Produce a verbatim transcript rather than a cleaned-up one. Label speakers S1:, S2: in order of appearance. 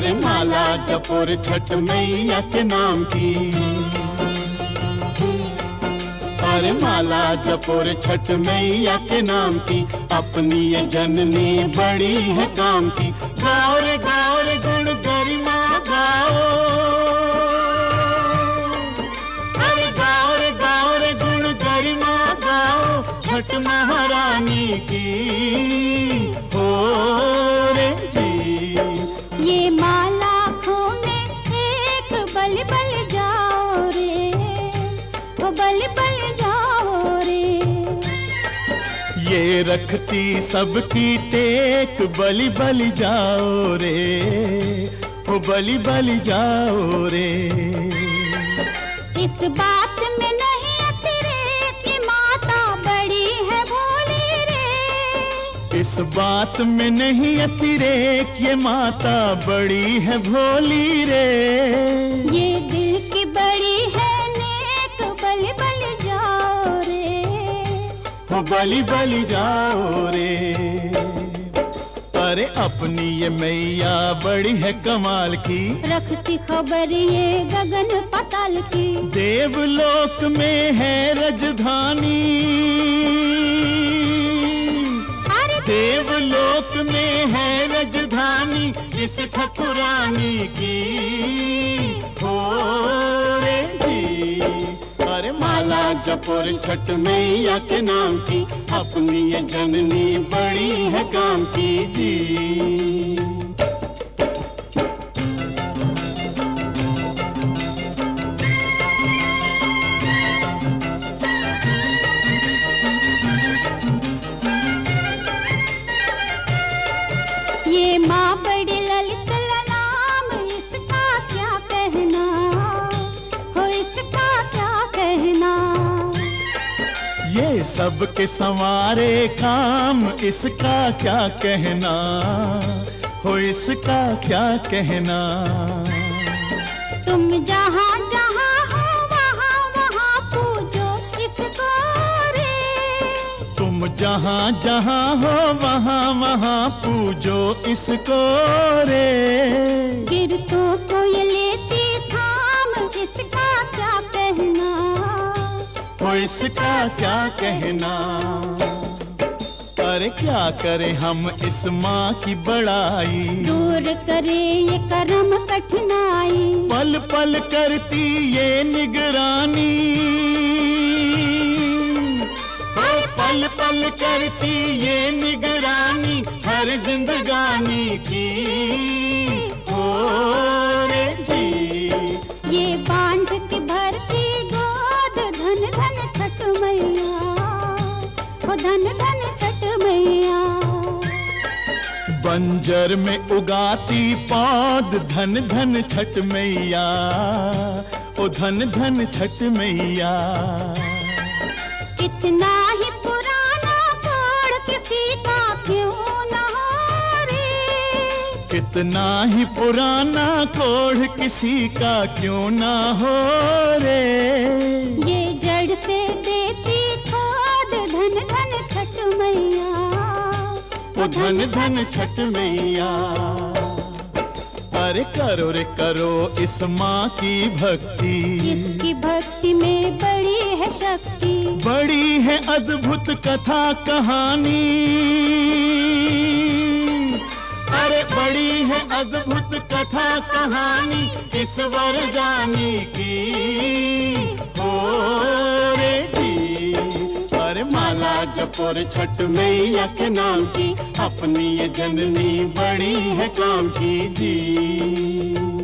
S1: अरे माला जपोर छठ मैया के नाम की, अरे माला जपोर छठ मैया के नाम की, अपनी ये जननी बड़ी है काम की। गाओ रे गाओ रे गुण गरिमा गाओ, अरे गाओ रे गाओ रे गुण गरिमा गाओ, छठ महारानी की हो रे जी।
S2: ये माला खोने एक बल बल जाओ रे, ओ बल बल जाओ रे।
S1: ये रखती सबकी टेक, बलि बलि जाओ रे, ओ बलि बलि जाओ रे।
S2: इस बात में नहीं अतिरेक, ये माता बड़ी है भोली रे।
S1: इस बात में नहीं अतिरेक, ये माता बड़ी है भोली रे।
S2: ये दिल की बड़ी है नेक, बलि बलि जाओ रे,
S1: ओ बलि बलि जाओ रे। अरे अपनी ये मैया बड़ी है कमाल की,
S2: रखती खबर ये गगन पाताल की।
S1: देवलोक में है राजधानी,
S2: अरे
S1: देवलोक में है राजधानी, इस ठकुरानी की हो रे जी। अरे माला जपोर छठ मैया के नाम की, अपनी ये जननी बड़ी है काम की जी।
S2: ये माँ बड़ी ललित ललाम, इसका क्या कहना हो, इसका क्या कहना।
S1: ये सबके संवारे काम, इसका क्या कहना हो, इसका क्या कहना।
S2: तुम जहाँ जहाँ हो वहाँ वहाँ पूजो इसको रे।
S1: तुम जहाँ जहाँ हो वहाँ वहाँ पूजो इसको रे।
S2: गिरतों को ये लेती थाम, इसका क्या कहना
S1: हो, इसका क्या कहना। अरे क्या करें हम इस माँ की बड़ाई,
S2: दूर करे ये कर्म कठिनाई।
S1: पल पल करती ये निगरानी, ओ पल पल करती ये निगरानी, हर जिंदगानी की हो रे जी।
S2: ये बांझ की भरती गोद, धन धन छठ मैया, हो धन धन छठ मैया।
S1: बंजर में उगाती पौध, धन धन छठ मैया, ओ धन धन छठ मैया।
S2: कितना ही पुराना कोड किसी का क्यों न हो रे।
S1: कितना ही पुराना कोढ़ किसी का क्यों ना हो रे।
S2: ये जड़ से देती खोद, धन धन छठ मैया,
S1: ओ धन धन छठ मैया। अरे करो रे करो इस माँ की भक्ति,
S2: इसकी भक्ति में बड़ी है शक्ति।
S1: बड़ी है अद्भुत कथा कहानी, अरे बड़ी है अद्भुत कथा कहानी, इस वरदानी की हो रे जी। अरे माला जपोर छठ मैया के नाम की, अपनी ये जननी बड़ी है काम की जी।